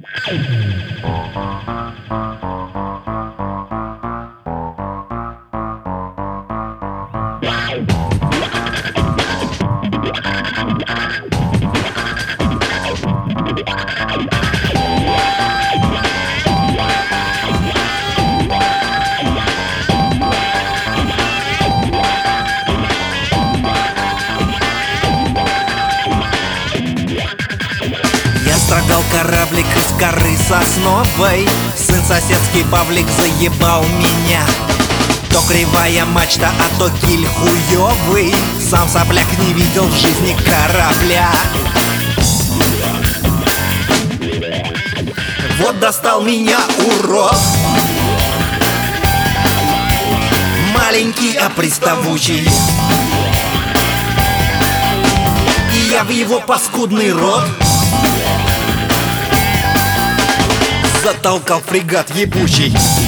Я строгал кораблик из коры сосновой. Сын соседский Павлик заебал меня. То кривая мачта, а то киль хуёвый. Сам сопляк не видел в жизни корабля. Вот достал меня урод, маленький, а приставучий. И я в его паскудный рот затолкал фрегат ебучий.